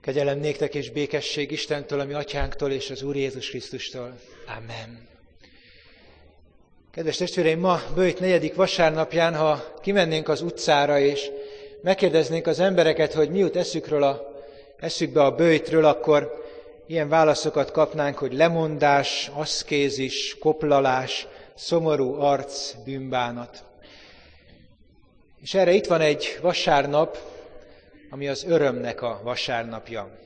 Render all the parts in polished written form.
Kegyelem néktek és békesség Istentől, a mi atyánktól és az Úr Jézus Krisztustól. Amen. Kedves testvéreim, ma böjt 4. vasárnapján, ha kimennénk az utcára és megkérdeznénk az embereket, hogy mi jut eszükbe a böjtről, akkor ilyen válaszokat kapnánk, hogy lemondás, aszkézis, koplalás, szomorú arc, bűnbánat. És erre itt van egy vasárnap, ami az örömnek a vasárnapja.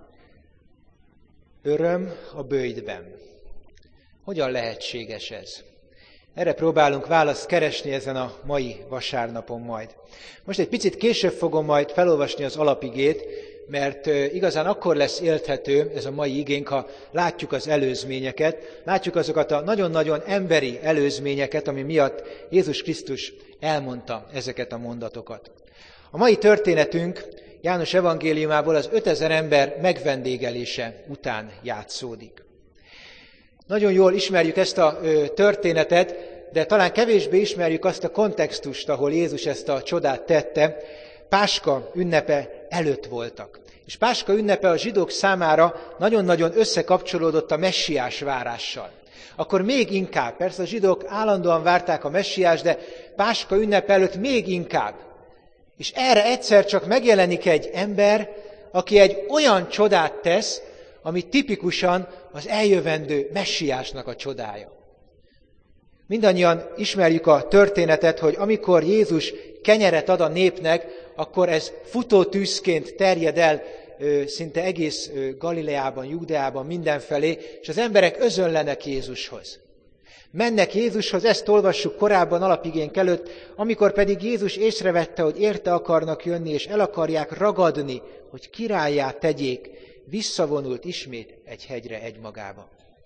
Öröm a böjtben. Hogyan lehetséges ez? Erre próbálunk választ keresni ezen a mai vasárnapon majd. Most egy picit később fogom majd felolvasni az alapigét, mert igazán akkor lesz élthető ez a mai igénk, ha látjuk az előzményeket, látjuk azokat a nagyon-nagyon emberi előzményeket, ami miatt Jézus Krisztus elmondta ezeket a mondatokat. A mai történetünk János evangéliumából az 5000 ember megvendégelése után játszódik. Nagyon jól ismerjük ezt a történetet, de talán kevésbé ismerjük azt a kontextust, ahol Jézus ezt a csodát tette. Páska ünnepe előtt voltak. És Páska ünnepe a zsidók számára nagyon-nagyon összekapcsolódott a messiás várással. Akkor még inkább, persze a zsidók állandóan várták a messiást, de Páska ünnepe előtt még inkább. És erre egyszer csak megjelenik egy ember, aki egy olyan csodát tesz, ami tipikusan az eljövendő messiásnak a csodája. Mindannyian ismerjük a történetet, hogy amikor Jézus kenyeret ad a népnek, akkor ez futótűzként terjed el szinte egész Galileában, Júdeában, mindenfelé, és az emberek özönlenek Jézushoz. Mennek Jézushoz, ezt olvassuk korábban alapigénk előtt, amikor pedig Jézus észrevette, hogy érte akarnak jönni, és el akarják ragadni, hogy királlyá tegyék, visszavonult ismét egy hegyre egymagába.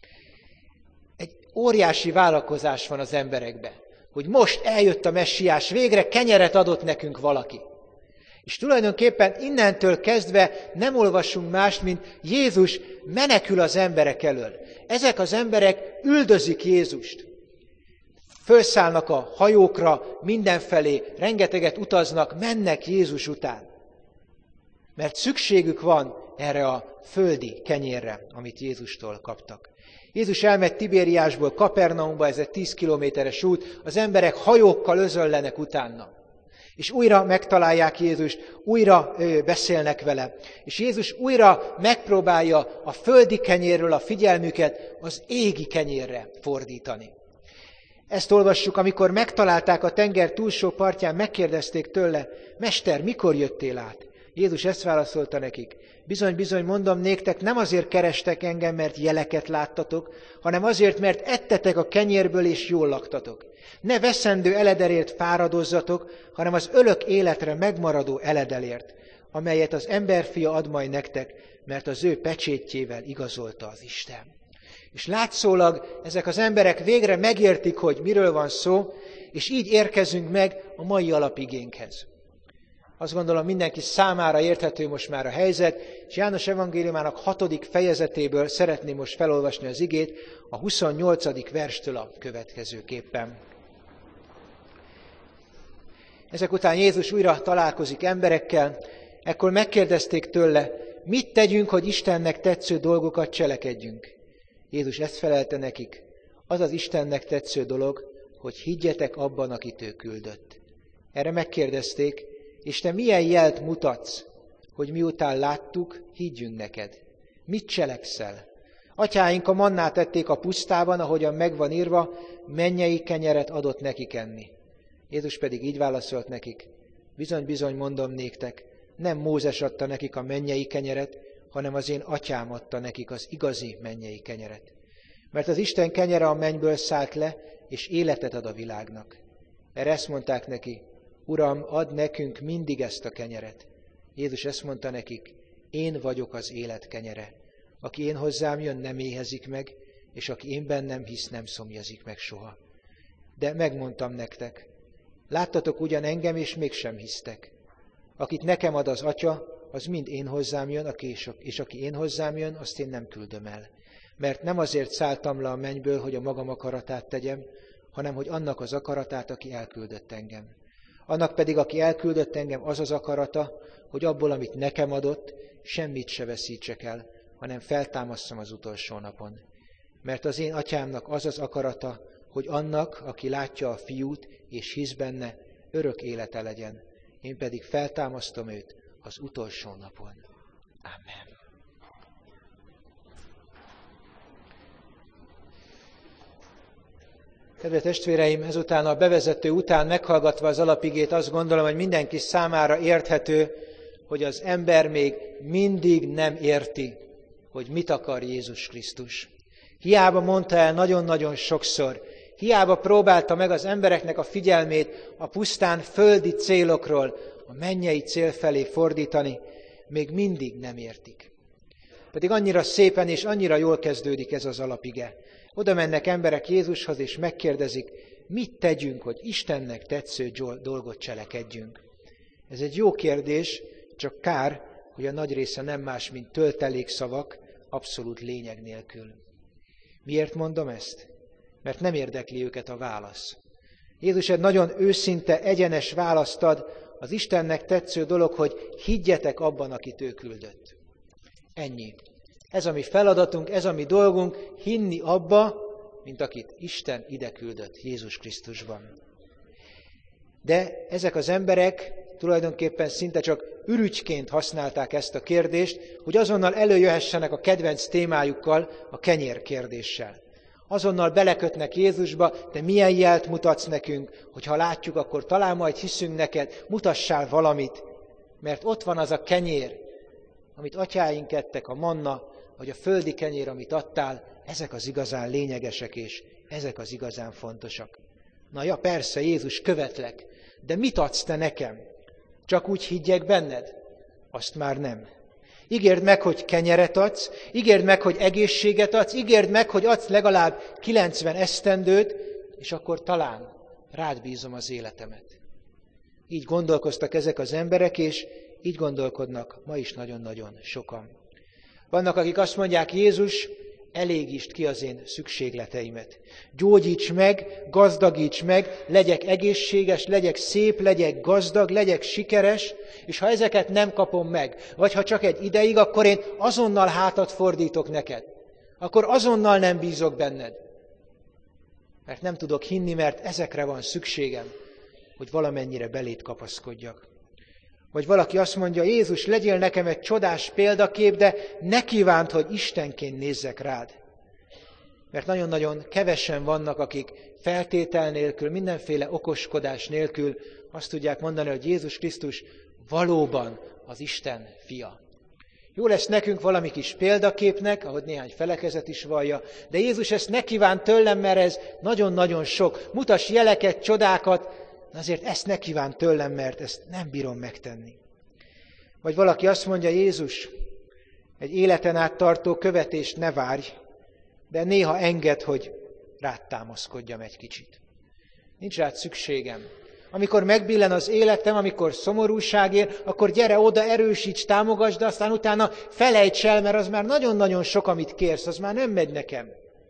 Egy óriási vállalkozás van az emberekben, hogy most eljött a messiás, végre kenyeret adott nekünk valaki. És tulajdonképpen innentől kezdve nem olvasunk mást, mint Jézus menekül az emberek elől. Ezek az emberek üldözik Jézust. Fölszállnak a hajókra, mindenfelé, rengeteget utaznak, mennek Jézus után. Mert szükségük van erre a földi kenyérre, amit Jézustól kaptak. Jézus elmegy Tibériásból Kapernaumba, ez egy 10 kilométeres út, az emberek hajókkal özönlenek utána. És újra megtalálják Jézust, újra beszélnek vele. És Jézus újra megpróbálja a földi kenyérről a figyelmüket az égi kenyérre fordítani. Ezt olvassuk, amikor megtalálták a tenger túlsó partján, megkérdezték tőle, Mester, mikor jöttél át? Jézus ezt válaszolta nekik, bizony, bizony, mondom néktek, nem azért kerestek engem, mert jeleket láttatok, hanem azért, mert ettetek a kenyérből és jól laktatok. Ne veszendő eledelért fáradozzatok, hanem az örök életre megmaradó eledelért, amelyet az emberfia ad majd nektek, mert az ő pecsétjével igazolta az Isten. És látszólag ezek az emberek végre megértik, hogy miről van szó, és így érkezünk meg a mai alapigénkhez. Azt gondolom, mindenki számára érthető most már a helyzet, és János evangéliumának 6. fejezetéből szeretném most felolvasni az igét, a 28. verstől a következőképpen. Ezek után Jézus újra találkozik emberekkel, ekkor megkérdezték tőle, mit tegyünk, hogy Istennek tetsző dolgokat cselekedjünk. Jézus ezt felelte nekik, az az Istennek tetsző dolog, hogy higgyetek abban, akit ő küldött. Erre megkérdezték, és te milyen jelt mutatsz, hogy miután láttuk, higgyünk neked? Mit cselekszel? Atyáink a mannát ették a pusztában, ahogyan megvan írva, mennyei kenyeret adott nekik enni. Jézus pedig így válaszolt nekik, bizony, bizony mondom néktek, nem Mózes adta nekik a mennyei kenyeret, hanem az én atyám adta nekik az igazi mennyei kenyeret. Mert az Isten kenyere a mennyből szállt le, és életet ad a világnak. Erre ezt mondták neki, Uram, add nekünk mindig ezt a kenyeret. Jézus ezt mondta nekik, én vagyok az élet kenyere. Aki én hozzám jön, nem éhezik meg, és aki én bennem hisz, nem szomjazik meg soha. De megmondtam nektek, láttatok ugyan engem, és mégsem hisztek. Akit nekem ad az Atya, az mind én hozzám jön, és aki én hozzám jön, azt én nem küldöm el. Mert nem azért szálltam le a mennyből, hogy a magam akaratát tegyem, hanem hogy annak az akaratát, aki elküldött engem. Annak pedig, aki elküldött engem, az az akarata, hogy abból, amit nekem adott, semmit se veszítsek el, hanem feltámasszam az utolsó napon. Mert az én atyámnak az az akarata, hogy annak, aki látja a fiút és hisz benne, örök élete legyen. Én pedig feltámasztom őt az utolsó napon. Amen. Kedves testvéreim, ezután a bevezető után meghallgatva az alapigét azt gondolom, hogy mindenki számára érthető, hogy az ember még mindig nem érti, hogy mit akar Jézus Krisztus. Hiába mondta el nagyon-nagyon sokszor, hiába próbálta meg az embereknek a figyelmét a pusztán földi célokról a mennyei cél felé fordítani, még mindig nem értik. Pedig annyira szépen és annyira jól kezdődik ez az alapige. Oda mennek emberek Jézushoz, és megkérdezik, mit tegyünk, hogy Istennek tetsző dolgot cselekedjünk. Ez egy jó kérdés, csak kár, hogy a nagy része nem más, mint töltelékszavak, abszolút lényeg nélkül. Miért mondom ezt? Mert nem érdekli őket a válasz. Jézus egy nagyon őszinte, egyenes választ ad, az Istennek tetsző dolog, hogy higgyetek abban, akit ő küldött. Ennyi. Ez a mi feladatunk, ez a mi dolgunk, hinni abba, mint akit Isten ide küldött, Jézus Krisztusban. De ezek az emberek tulajdonképpen szinte csak ürügyként használták ezt a kérdést, hogy azonnal előjöhessenek a kedvenc témájukkal, a kenyér kérdéssel. Azonnal belekötnek Jézusba, de milyen jelt mutatsz nekünk, hogy ha látjuk, akkor talán majd hiszünk neked, mutassál valamit, mert ott van az a kenyér, amit atyáink ettek, a manna, vagy a földi kenyér, amit adtál, ezek az igazán lényegesek, és ezek az igazán fontosak. Na ja, persze, Jézus, követlek, de mit adsz te nekem? Csak úgy higgyek benned? Azt már nem. Ígérd meg, hogy kenyeret adsz, ígérd meg, hogy egészséget adsz, ígérd meg, hogy adsz legalább 90 esztendőt, és akkor talán rád bízom az életemet. Így gondolkoztak ezek az emberek, és így gondolkodnak ma is nagyon-nagyon sokan. Vannak, akik azt mondják, Jézus, elégítsd ki az én szükségleteimet. Gyógyíts meg, gazdagíts meg, legyek egészséges, legyek szép, legyek gazdag, legyek sikeres, és ha ezeket nem kapom meg, vagy ha csak egy ideig, akkor én azonnal hátat fordítok neked. Akkor azonnal nem bízok benned. Mert nem tudok hinni, mert ezekre van szükségem, hogy valamennyire beléd kapaszkodjak. Vagy valaki azt mondja, Jézus, legyél nekem egy csodás példakép, de ne kívánt, hogy Istenként nézzek rád. Mert nagyon-nagyon kevesen vannak, akik feltétel nélkül, mindenféle okoskodás nélkül azt tudják mondani, hogy Jézus Krisztus valóban az Isten fia. Jó lesz nekünk valami kis példaképnek, ahogy néhány felekezet is vallja, de Jézus ezt ne kívánt tőlem, mert ez nagyon-nagyon sok. Mutass jeleket, csodákat, azért ezt ne kívánt tőlem, mert ezt nem bírom megtenni. Vagy valaki azt mondja, Jézus, egy életen át tartó követést ne várj, de néha engedd, hogy rád támaszkodjam egy kicsit. Nincs rád szükségem. Amikor megbillen az életem, amikor szomorúság ér, akkor gyere oda, erősíts, támogasd, de aztán utána felejts el, mert az már nagyon-nagyon sok, amit kérsz, az már nem megy nekem.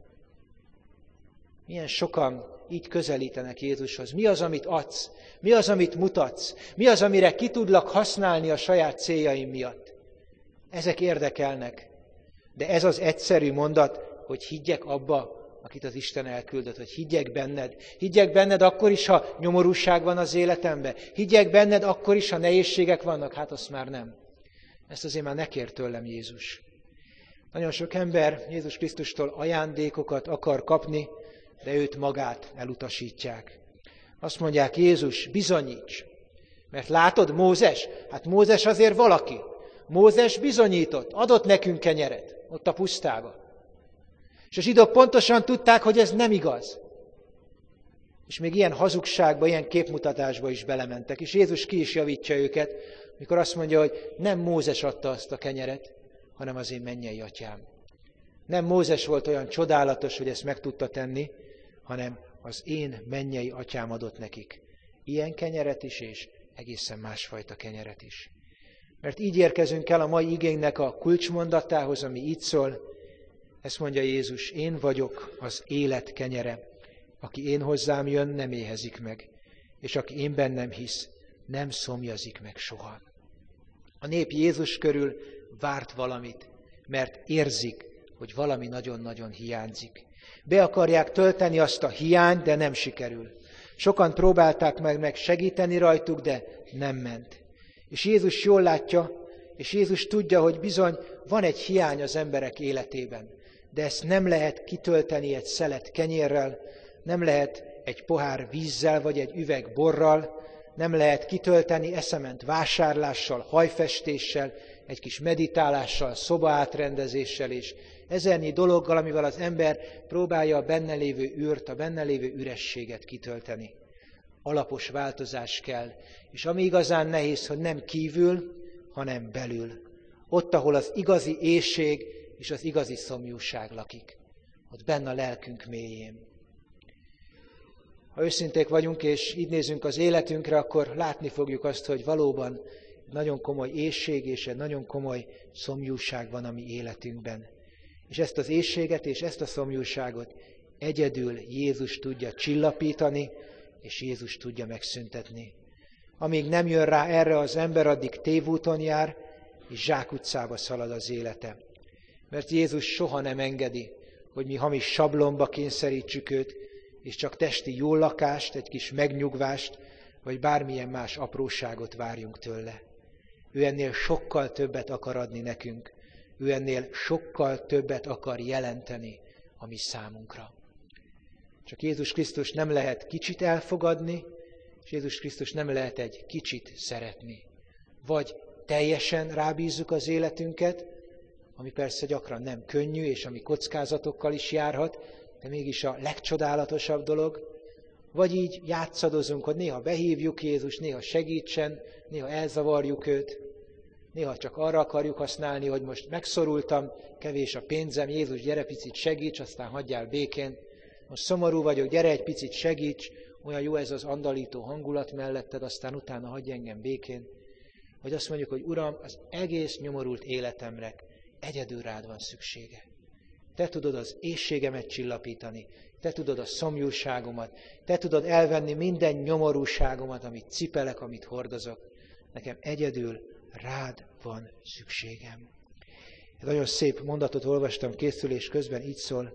Milyen sokan így közelítenek Jézushoz. Mi az, amit adsz? Mi az, amit mutatsz? Mi az, amire ki tudlak használni a saját céljaim miatt? Ezek érdekelnek. De ez az egyszerű mondat, hogy higgyek abba, akit az Isten elküldött, hogy higgyek benned. Higgyek benned akkor is, ha nyomorúság van az életemben. Higgyek benned akkor is, ha nehézségek vannak. Hát azt már nem. Ezt azért már ne kér tőlem Jézus. Nagyon sok ember Jézus Krisztustól ajándékokat akar kapni, de őt magát elutasítják. Azt mondják, Jézus, bizonyíts. Mert látod, Mózes? Hát Mózes azért valaki. Mózes bizonyított, adott nekünk kenyeret, ott a pusztába. És a zsidók pontosan tudták, hogy ez nem igaz. És még ilyen hazugságba, ilyen képmutatásba is belementek. És Jézus ki is javítja őket, mikor azt mondja, hogy nem Mózes adta azt a kenyeret, hanem az én mennyei atyám. Nem Mózes volt olyan csodálatos, hogy ezt meg tudta tenni, hanem az én mennyei atyám adott nekik. Ilyen kenyeret is, és egészen másfajta kenyeret is. Mert így érkezünk el a mai igénknek a kulcsmondatához, ami így szól. Ezt mondja Jézus, én vagyok az élet kenyere. Aki én hozzám jön, nem éhezik meg. és aki én bennem hisz, nem szomjazik meg soha. A nép Jézus körül várt valamit, mert érzik, hogy valami nagyon-nagyon hiányzik. Be akarják tölteni azt a hiányt, de nem sikerül. Sokan próbálták meg segíteni rajtuk, de nem ment. És Jézus jól látja, és Jézus tudja, hogy bizony van egy hiány az emberek életében, de ezt nem lehet kitölteni egy szelet kenyérrel, nem lehet egy pohár vízzel, vagy egy üveg borral, nem lehet kitölteni eszement vásárlással, hajfestéssel, egy kis meditálással, szobaátrendezéssel és ezernyi dologgal, amivel az ember próbálja a benne lévő űrt, a benne lévő ürességet kitölteni. Alapos változás kell, és ami igazán nehéz, hogy nem kívül, hanem belül. Ott, ahol az igazi éhség és az igazi szomjúság lakik. Ott benne a lelkünk mélyén. Ha őszinték vagyunk, és így nézünk az életünkre, akkor látni fogjuk azt, hogy valóban nagyon komoly éhség és egy nagyon komoly szomjúság van a mi életünkben. És ezt az éhséget és ezt a szomjúságot egyedül Jézus tudja csillapítani, és Jézus tudja megszüntetni. Amíg nem jön rá erre az ember, addig tévúton jár, és zsákutcába szalad az élete. Mert Jézus soha nem engedi, hogy mi hamis sablonba kényszerítsük őt, és csak testi jól lakást, egy kis megnyugvást, vagy bármilyen más apróságot várjunk tőle. Ő ennél sokkal többet akar adni nekünk. Ő ennél sokkal többet akar jelenteni a mi számunkra. Csak Jézus Krisztus nem lehet kicsit elfogadni, és Jézus Krisztus nem lehet egy kicsit szeretni. Vagy teljesen rábízzuk az életünket, ami persze gyakran nem könnyű, és ami kockázatokkal is járhat, de mégis a legcsodálatosabb dolog, vagy így játszadozunk, hogy néha behívjuk Jézus, néha segítsen, néha elzavarjuk őt, néha csak arra akarjuk használni, hogy most megszorultam, kevés a pénzem, Jézus, gyere picit segíts, aztán hagyjál békén. Most szomorú vagyok, gyere egy picit segíts, olyan jó ez az andalító hangulat melletted, aztán utána hagyj engem békén. Vagy azt mondjuk, hogy Uram, az egész nyomorult életemre egyedül rád van szüksége. Te tudod az éhségemet csillapítani, te tudod a szomjúságomat, te tudod elvenni minden nyomorúságomat, amit cipelek, amit hordozok. Nekem egyedül rád van szükségem. Egy nagyon szép mondatot olvastam készülés közben, így szól: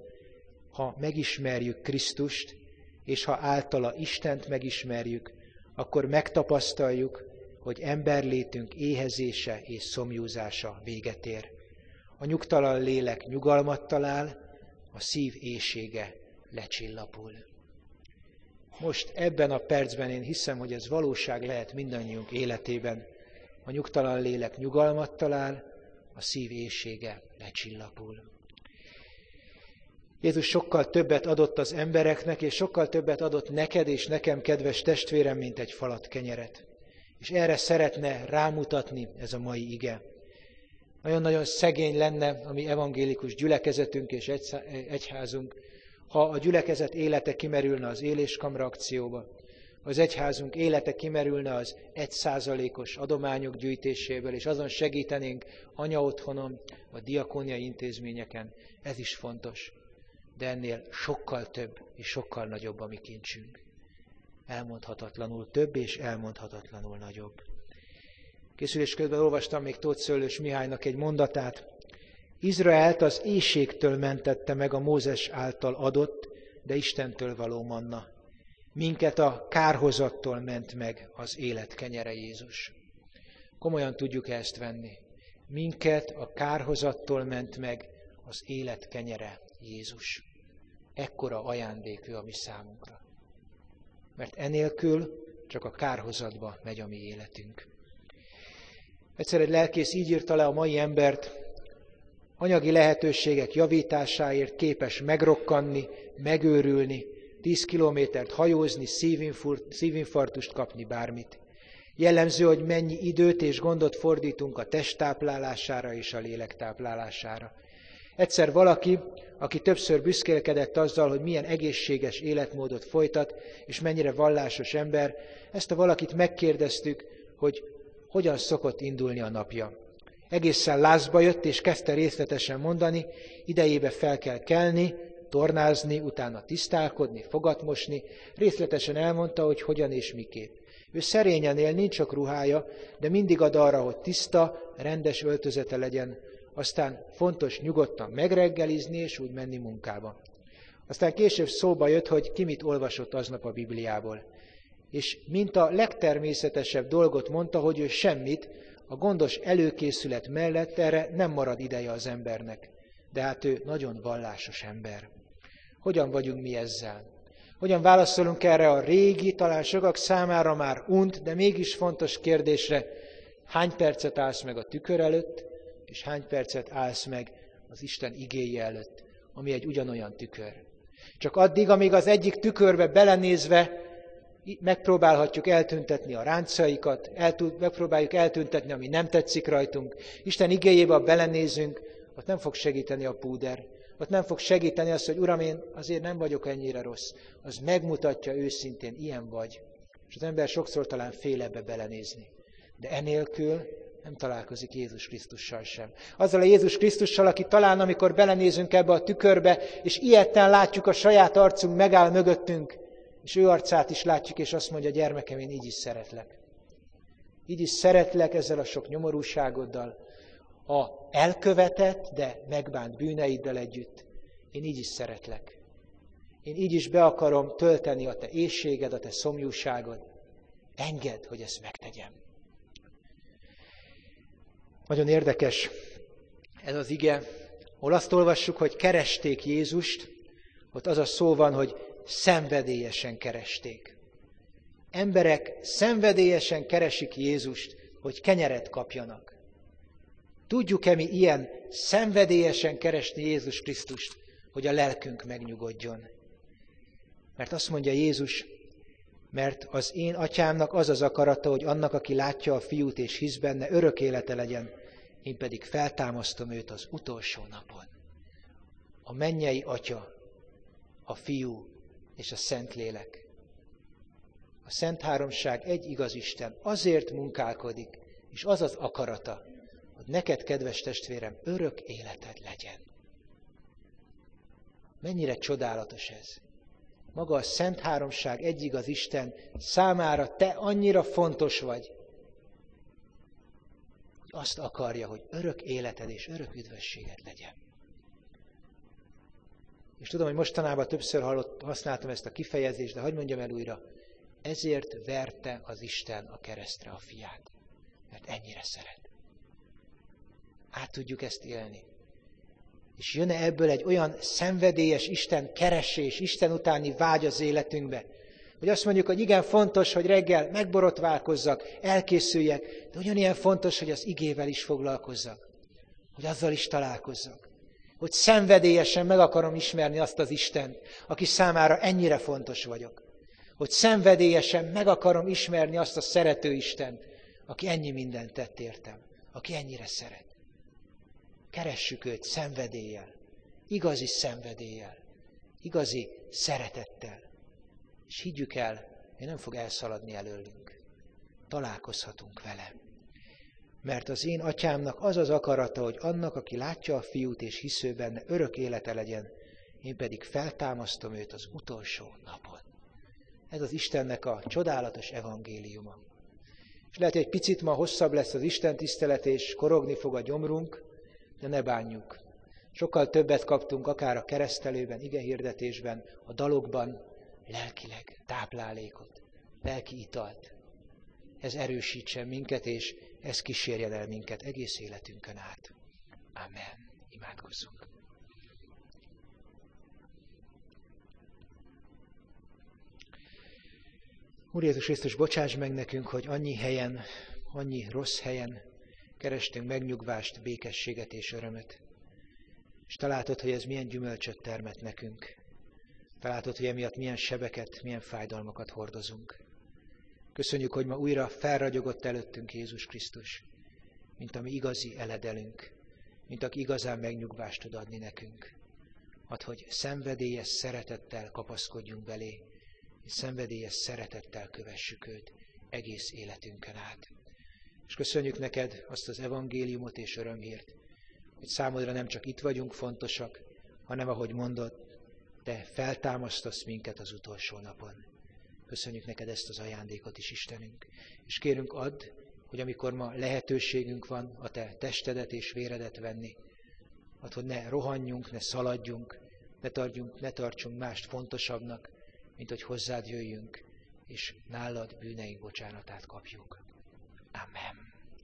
ha megismerjük Krisztust, és ha általa Istent megismerjük, akkor megtapasztaljuk, hogy emberlétünk éhezése és szomjúzása véget ér. A nyugtalan lélek nyugalmat talál, a szív éhsége lecsillapul. Most ebben a percben én hiszem, hogy ez valóság lehet mindannyiunk életében. A nyugtalan lélek nyugalmat talál, a szív éhsége lecsillapul. Jézus sokkal többet adott az embereknek, és sokkal többet adott neked és nekem, kedves testvérem, mint egy falat kenyeret. És erre szeretne rámutatni ez a mai ige. Nagyon-nagyon szegény lenne a mi evangélikus gyülekezetünk és egyházunk, ha a gyülekezet élete kimerülne az éléskamra akcióba, az egyházunk élete kimerülne az 1%-os adományok gyűjtéséből, és azon segítenénk anyaotthonon, vagy diakóniai intézményeken. Ez is fontos. De ennél sokkal több és sokkal nagyobb a mi kincsünk. Elmondhatatlanul több és elmondhatatlanul nagyobb. Készülés közben olvastam még Tóth Szőlős Mihálynak egy mondatát. Izraelt az éhségtől mentette meg a Mózes által adott, de Istentől való manna. Minket a kárhozattól ment meg az élet kenyere Jézus. Komolyan tudjuk ezt venni. Minket a kárhozattól ment meg az élet kenyere Jézus. Ekkora ajándék ő a mi számunkra. Mert enélkül csak a kárhozatba megy a mi életünk. Egyszer egy lelkész így írta le a mai embert: anyagi lehetőségek javításáért képes megrokkanni, megőrülni, 10 kilométert hajózni, szívinfarktust kapni, bármit. Jellemző, hogy mennyi időt és gondot fordítunk a test táplálására és a lélek táplálására. Egyszer valaki, aki többször büszkélkedett azzal, hogy milyen egészséges életmódot folytat, és mennyire vallásos ember, ezt a valakit megkérdeztük, hogy hogyan szokott indulni a napja. Egészen lázba jött, és kezdte részletesen mondani: idejébe fel kell kelni, tornázni, utána tisztálkodni, fogat mosni, részletesen elmondta, hogy hogyan és miképp. Ő szerényen él, nincs sok ruhája, de mindig ad arra, hogy tiszta, rendes öltözete legyen, aztán fontos nyugodtan megreggelizni és úgy menni munkába. Aztán később szóba jött, hogy ki mit olvasott aznap a Bibliából. És mint a legtermészetesebb dolgot mondta, hogy ő semmit, a gondos előkészület mellett erre nem marad ideje az embernek. De hát ő nagyon vallásos ember. Hogyan vagyunk mi ezzel? Hogyan válaszolunk erre a régi, talán sokak számára már unt, de mégis fontos kérdésre, hány percet állsz meg a tükör előtt, és hány percet állsz meg az Isten igéje előtt, ami egy ugyanolyan tükör. Csak addig, amíg az egyik tükörbe belenézve megpróbálhatjuk eltüntetni a ráncaikat, megpróbáljuk eltüntetni, ami nem tetszik rajtunk. Isten igéjébe, ha belenézünk, ott nem fog segíteni a púder. Ott nem fog segíteni az, hogy Uram, én azért nem vagyok ennyire rossz. Az megmutatja őszintén, ilyen vagy. És az ember sokszor talán fél ebbe belenézni. De enélkül nem találkozik Jézus Krisztussal sem. Azzal a Jézus Krisztussal, aki talán, amikor belenézünk ebbe a tükörbe, és ilyetten látjuk a saját arcunk, megáll mögöttünk, és ő arcát is látjuk, és azt mondja, gyermekem, én így is szeretlek. Így is szeretlek ezzel a sok nyomorúságoddal, a elkövetett, de megbánt bűneiddel együtt. Én így is szeretlek. Én így is be akarom tölteni a te éhséged, a te szomjúságod. Engedd, hogy ezt megtegyem. Nagyon érdekes ez az ige, hol azt olvassuk, hogy keresték Jézust, ott az a szó van, hogy szenvedélyesen keresték. Emberek szenvedélyesen keresik Jézust, hogy kenyeret kapjanak. Tudjuk-e mi ilyen szenvedélyesen keresni Jézus Krisztust, hogy a lelkünk megnyugodjon? Mert azt mondja Jézus, mert az én atyámnak az az akarata, hogy annak, aki látja a fiút és hisz benne, örök élete legyen, én pedig feltámasztom őt az utolsó napon. A mennyei Atya, a Fiú és a Szentlélek. A Szent Háromság egy igaz Isten azért munkálkodik, és az az akarata, hogy neked, kedves testvérem, örök életed legyen. Mennyire csodálatos ez! Maga a Szent Háromság egy igaz Isten számára te annyira fontos vagy, hogy azt akarja, hogy örök életed és örök üdvösséged legyen. És tudom, hogy mostanában többször használtam ezt a kifejezést, de hadd mondjam el újra, ezért verte az Isten a keresztre a fiát, mert ennyire szeret. Át tudjuk ezt élni. És jön-e ebből egy olyan szenvedélyes Isten keresés, Isten utáni vágy az életünkbe, hogy azt mondjuk, hogy igen, fontos, hogy reggel megborotválkozzak, elkészüljek, de ugyanilyen fontos, hogy az igével is foglalkozzak, hogy azzal is találkozzak, hogy szenvedélyesen meg akarom ismerni azt az Istent, aki számára ennyire fontos vagyok, hogy szenvedélyesen meg akarom ismerni azt a szerető Istent, aki ennyi mindent tett értem, aki ennyire szeret. Keressük őt szenvedéllyel, igazi szenvedéllyel, igazi szeretettel. És higgyük el, hogy nem fog elszaladni előlünk. Találkozhatunk vele. Mert az én atyámnak az az akarata, hogy annak, aki látja a fiút és hisző benne, örök élete legyen, én pedig feltámasztom őt az utolsó napon. Ez az Istennek a csodálatos evangéliuma. És lehet, hogy egy picit ma hosszabb lesz az Isten tisztelet, és korogni fog a gyomrunk, de ne bánjuk. Sokkal többet kaptunk akár a keresztelőben, igehirdetésben, a dalokban, lelkileg táplálékot, lelki italt. Ez erősítsen minket, és ez kísérjen el minket egész életünkön át. Amen. Imádkozzunk. Úr Jézus Krisztus, bocsáss meg nekünk, hogy annyi helyen, annyi rossz helyen kerestünk megnyugvást, békességet és örömöt. És találtad, hogy ez milyen gyümölcsöt termett nekünk. Találtad, hogy emiatt milyen sebeket, milyen fájdalmakat hordozunk. Köszönjük, hogy ma újra felragyogott előttünk Jézus Krisztus, mint a mi igazi eledelünk, mint aki igazán megnyugvást tud adni nekünk. Add, hogy szenvedélyes szeretettel kapaszkodjunk belé, és szenvedélyes szeretettel kövessük őt egész életünkön át. És köszönjük neked azt az evangéliumot és örömhírt, hogy számodra nem csak itt vagyunk fontosak, hanem ahogy mondod, Te feltámasztasz minket az utolsó napon. Köszönjük neked ezt az ajándékot is, Istenünk. És kérünk, add, hogy amikor ma lehetőségünk van a te testedet és véredet venni, add, hogy ne rohanjunk, ne szaladjunk, ne tartsunk mást fontosabbnak, mint hogy hozzád jöjjünk, és nálad bűneink bocsánatát kapjuk. Amen.